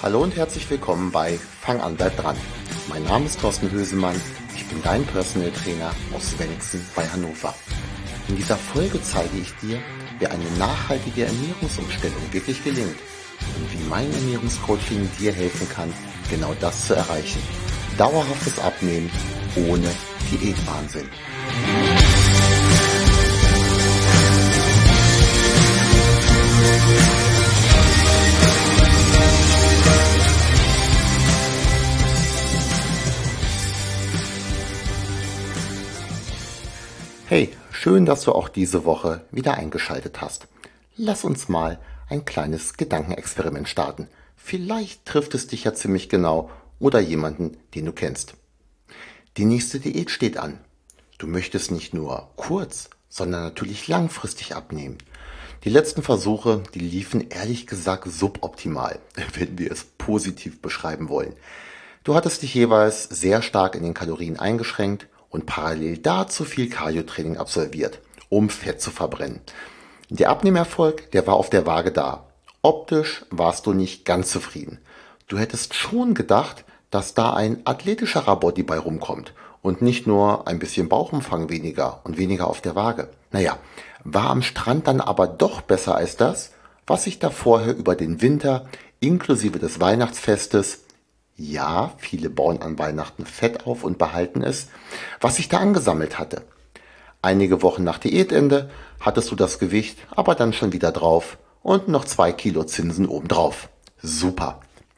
Hallo und herzlich willkommen bei Fang an, bleib dran. Mein Name ist Thorsten Hösemann, ich bin dein Personal Trainer aus Wenningsen bei Hannover. In dieser Folge zeige ich dir, wie eine nachhaltige Ernährungsumstellung wirklich gelingt und wie mein Ernährungscoaching dir helfen kann, genau das zu erreichen. Dauerhaftes Abnehmen ohne Diätwahnsinn. Hey, schön, dass du auch diese Woche wieder eingeschaltet hast. Lass uns mal ein kleines Gedankenexperiment starten. Vielleicht trifft es dich ja ziemlich genau oder jemanden, den du kennst. Die nächste Diät steht an. Du möchtest nicht nur kurz, sondern natürlich langfristig abnehmen. Die letzten Versuche, die liefen ehrlich gesagt suboptimal, wenn wir es positiv beschreiben wollen. Du hattest dich jeweils sehr stark in den Kalorien eingeschränkt und parallel dazu viel Cardio-Training absolviert, um Fett zu verbrennen. Der Abnehmerfolg, der war auf der Waage da. Optisch warst du nicht ganz zufrieden. Du hättest schon gedacht, dass da ein athletischerer Body bei rumkommt und nicht nur ein bisschen Bauchumfang weniger und weniger auf der Waage. Naja, war am Strand dann aber doch besser als das, was sich da vorher über den Winter inklusive des Weihnachtsfestes, ja, viele bauen an Weihnachten Fett auf und behalten es, was sich da angesammelt hatte. Einige Wochen nach Diätende hattest du das Gewicht aber dann schon wieder drauf und noch 2 Kilo Zinsen obendrauf. Super.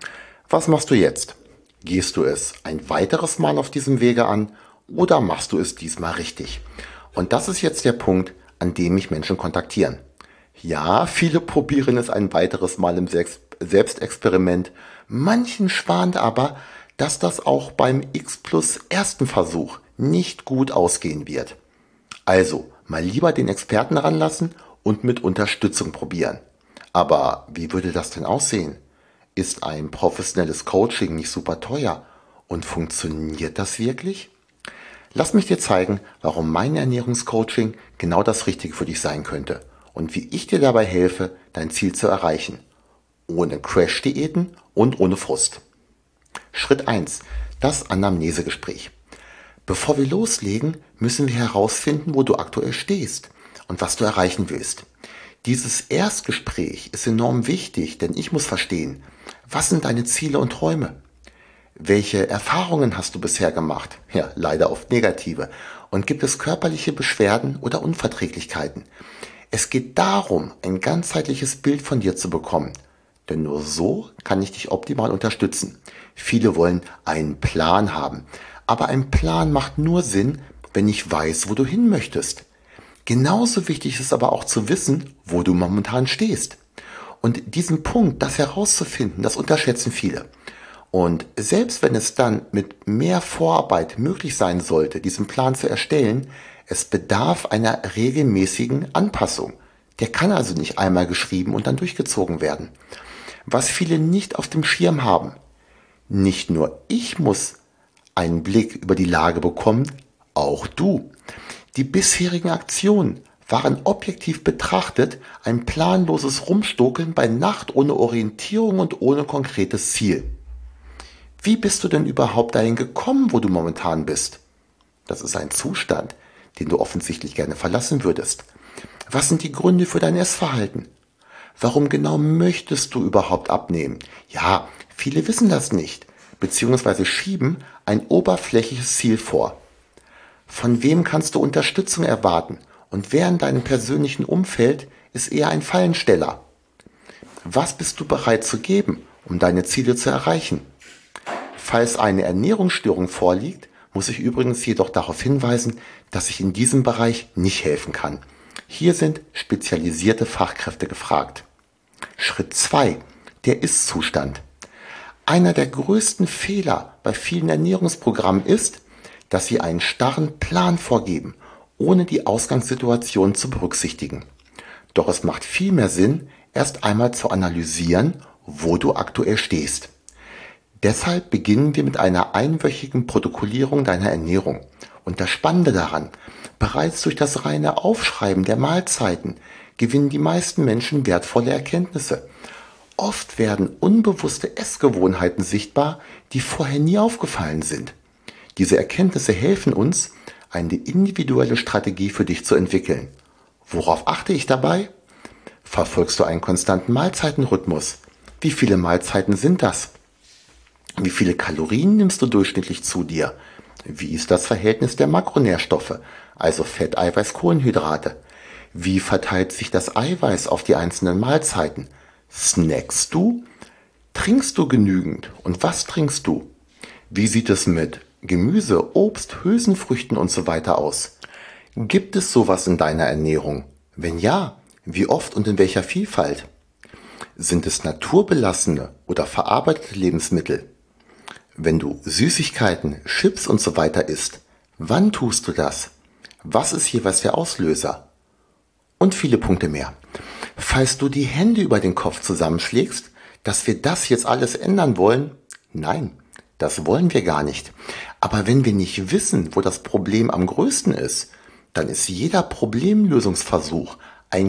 Was machst du jetzt? Gehst du es ein weiteres Mal auf diesem Wege an oder machst du es diesmal richtig? Und das ist jetzt der Punkt, an dem mich Menschen kontaktieren. Ja, viele probieren es ein weiteres Mal im Selbstexperiment. Manchen schwant aber, dass das auch beim X plus ersten Versuch nicht gut ausgehen wird. Also mal lieber den Experten ranlassen und mit Unterstützung probieren. Aber wie würde das denn aussehen? Ist ein professionelles Coaching nicht super teuer? Und funktioniert das wirklich? Lass mich dir zeigen, warum mein Ernährungscoaching genau das Richtige für dich sein könnte und wie ich dir dabei helfe, dein Ziel zu erreichen. Ohne Crash-Diäten und ohne Frust. Schritt 1. Das Anamnesegespräch. Bevor wir loslegen, müssen wir herausfinden, wo du aktuell stehst und was du erreichen willst. Dieses Erstgespräch ist enorm wichtig, denn ich muss verstehen, was sind deine Ziele und Träume? Welche Erfahrungen hast du bisher gemacht? Ja, leider oft negative. Und gibt es körperliche Beschwerden oder Unverträglichkeiten? Es geht darum, ein ganzheitliches Bild von dir zu bekommen. Denn nur so kann ich dich optimal unterstützen. Viele wollen einen Plan haben. Aber ein Plan macht nur Sinn, wenn ich weiß, wo du hin möchtest. Genauso wichtig ist aber auch zu wissen, wo du momentan stehst. Und diesen Punkt, das herauszufinden, das unterschätzen viele. Und selbst wenn es dann mit mehr Vorarbeit möglich sein sollte, diesen Plan zu erstellen, es bedarf einer regelmäßigen Anpassung. Der kann also nicht einmal geschrieben und dann durchgezogen werden. Was viele nicht auf dem Schirm haben. Nicht nur ich muss einen Blick über die Lage bekommen, auch du. Die bisherigen Aktionen waren objektiv betrachtet ein planloses Rumstokeln bei Nacht ohne Orientierung und ohne konkretes Ziel. Wie bist du denn überhaupt dahin gekommen, wo du momentan bist? Das ist ein Zustand, den du offensichtlich gerne verlassen würdest. Was sind die Gründe für dein Essverhalten? Warum genau möchtest du überhaupt abnehmen? Ja, viele wissen das nicht, beziehungsweise schieben ein oberflächliches Ziel vor. Von wem kannst du Unterstützung erwarten und wer in deinem persönlichen Umfeld ist eher ein Fallensteller? Was bist du bereit zu geben, um deine Ziele zu erreichen? Falls eine Ernährungsstörung vorliegt, muss ich übrigens jedoch darauf hinweisen, dass ich in diesem Bereich nicht helfen kann. Hier sind spezialisierte Fachkräfte gefragt. Schritt 2. Der Ist-Zustand. Einer der größten Fehler bei vielen Ernährungsprogrammen ist, dass sie einen starren Plan vorgeben, ohne die Ausgangssituation zu berücksichtigen. Doch es macht viel mehr Sinn, erst einmal zu analysieren, wo du aktuell stehst. Deshalb beginnen wir mit einer einwöchigen Protokollierung deiner Ernährung. Und das Spannende daran, bereits durch das reine Aufschreiben der Mahlzeiten gewinnen die meisten Menschen wertvolle Erkenntnisse. Oft werden unbewusste Essgewohnheiten sichtbar, die vorher nie aufgefallen sind. Diese Erkenntnisse helfen uns, eine individuelle Strategie für dich zu entwickeln. Worauf achte ich dabei? Verfolgst du einen konstanten Mahlzeitenrhythmus? Wie viele Mahlzeiten sind das? Wie viele Kalorien nimmst du durchschnittlich zu dir? Wie ist das Verhältnis der Makronährstoffe, also Fett, Eiweiß, Kohlenhydrate? Wie verteilt sich das Eiweiß auf die einzelnen Mahlzeiten? Snackst du? Trinkst du genügend? Und was trinkst du? Wie sieht es mit Gemüse, Obst, Hülsenfrüchten und so weiter aus? Gibt es sowas in deiner Ernährung? Wenn ja, wie oft und in welcher Vielfalt? Sind es naturbelassene oder verarbeitete Lebensmittel? Wenn du Süßigkeiten, Chips und so weiter isst, wann tust du das? Was ist jeweils der Auslöser? Und viele Punkte mehr. Falls du die Hände über den Kopf zusammenschlägst, dass wir das jetzt alles ändern wollen, nein, das wollen wir gar nicht. Aber wenn wir nicht wissen, wo das Problem am größten ist, dann ist jeder Problemlösungsversuch ein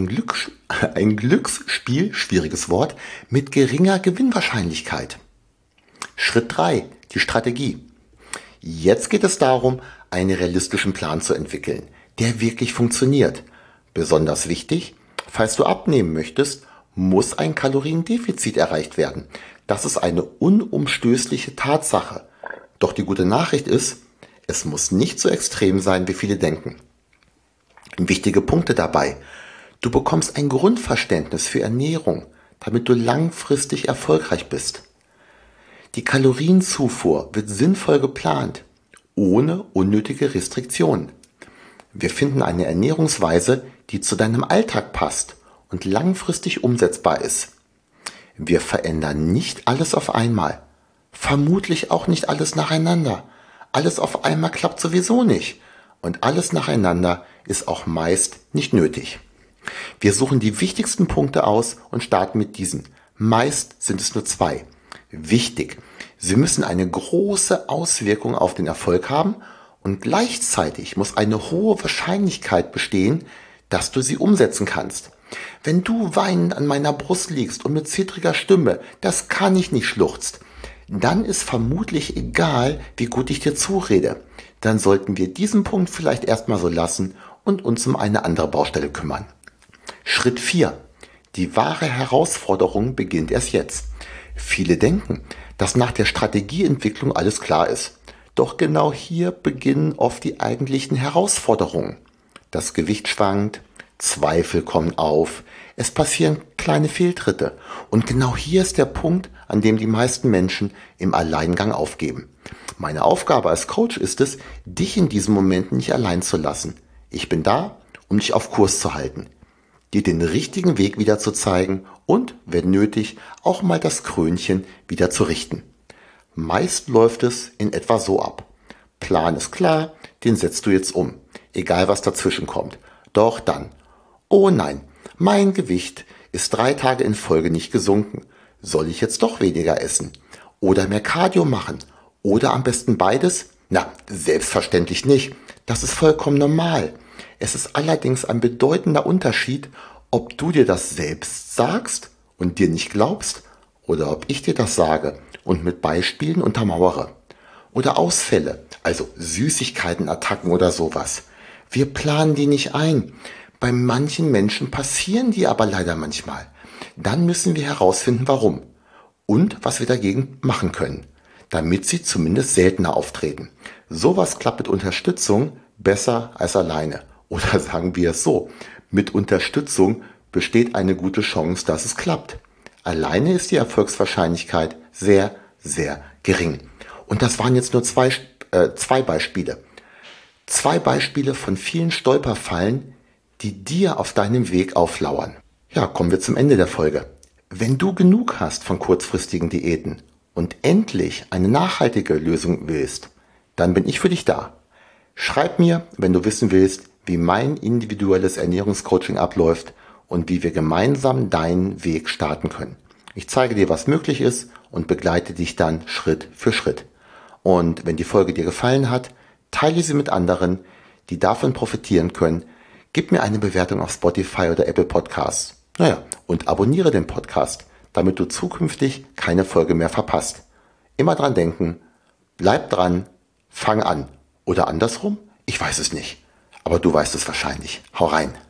Glücksspiel, schwieriges Wort, mit geringer Gewinnwahrscheinlichkeit. Schritt 3, die Strategie. Jetzt geht es darum, einen realistischen Plan zu entwickeln, der wirklich funktioniert. Besonders wichtig, falls du abnehmen möchtest, muss ein Kaloriendefizit erreicht werden. Das ist eine unumstößliche Tatsache. Doch die gute Nachricht ist, es muss nicht so extrem sein, wie viele denken. Wichtige Punkte dabei. Du bekommst ein Grundverständnis für Ernährung, damit du langfristig erfolgreich bist. Die Kalorienzufuhr wird sinnvoll geplant, ohne unnötige Restriktionen. Wir finden eine Ernährungsweise, die zu deinem Alltag passt und langfristig umsetzbar ist. Wir verändern nicht alles auf einmal, vermutlich auch nicht alles nacheinander. Alles auf einmal klappt sowieso nicht und alles nacheinander ist auch meist nicht nötig. Wir suchen die wichtigsten Punkte aus und starten mit diesen. Meist sind es nur 2. Wichtig, sie müssen eine große Auswirkung auf den Erfolg haben und gleichzeitig muss eine hohe Wahrscheinlichkeit bestehen, dass du sie umsetzen kannst. Wenn du weinend an meiner Brust liegst und mit zittriger Stimme, das kann ich nicht, schluchzt, dann ist vermutlich egal, wie gut ich dir zurede. Dann sollten wir diesen Punkt vielleicht erstmal so lassen und uns um eine andere Baustelle kümmern. Schritt 4. Die wahre Herausforderung beginnt erst jetzt. Viele denken, dass nach der Strategieentwicklung alles klar ist. Doch genau hier beginnen oft die eigentlichen Herausforderungen. Das Gewicht schwankt, Zweifel kommen auf, es passieren kleine Fehltritte. Und genau hier ist der Punkt, an dem die meisten Menschen im Alleingang aufgeben. Meine Aufgabe als Coach ist es, dich in diesen Momenten nicht allein zu lassen. Ich bin da, um dich auf Kurs zu halten, dir den richtigen Weg wieder zu zeigen und, wenn nötig, auch mal das Krönchen wieder zu richten. Meist läuft es in etwa so ab. Plan ist klar, den setzt du jetzt um, egal was dazwischen kommt. Doch dann, oh nein, mein Gewicht ist 3 Tage in Folge nicht gesunken. Soll ich jetzt doch weniger essen? Oder mehr Cardio machen? Oder am besten beides? Na, selbstverständlich nicht. Das ist vollkommen normal. Es ist allerdings ein bedeutender Unterschied, ob du dir das selbst sagst und dir nicht glaubst oder ob ich dir das sage und mit Beispielen untermauere. Oder Ausfälle, also Süßigkeitenattacken oder sowas. Wir planen die nicht ein. Bei manchen Menschen passieren die aber leider manchmal. Dann müssen wir herausfinden, warum und was wir dagegen machen können, damit sie zumindest seltener auftreten. Sowas klappt mit Unterstützung besser als alleine. Oder sagen wir es so, mit Unterstützung besteht eine gute Chance, dass es klappt. Alleine ist die Erfolgswahrscheinlichkeit sehr, sehr gering. Und das waren jetzt nur zwei Beispiele. 2 Beispiele von vielen Stolperfallen, die dir auf deinem Weg auflauern. Ja, kommen wir zum Ende der Folge. Wenn du genug hast von kurzfristigen Diäten und endlich eine nachhaltige Lösung willst, dann bin ich für dich da. Schreib mir, wenn du wissen willst, wie mein individuelles Ernährungscoaching abläuft und wie wir gemeinsam deinen Weg starten können. Ich zeige dir, was möglich ist und begleite dich dann Schritt für Schritt. Und wenn die Folge dir gefallen hat, teile sie mit anderen, die davon profitieren können. Gib mir eine Bewertung auf Spotify oder Apple Podcasts. Und abonniere den Podcast, damit du zukünftig keine Folge mehr verpasst. Immer dran denken, bleib dran, fang an. Oder andersrum? Ich weiß es nicht. Aber du weißt es wahrscheinlich. Hau rein.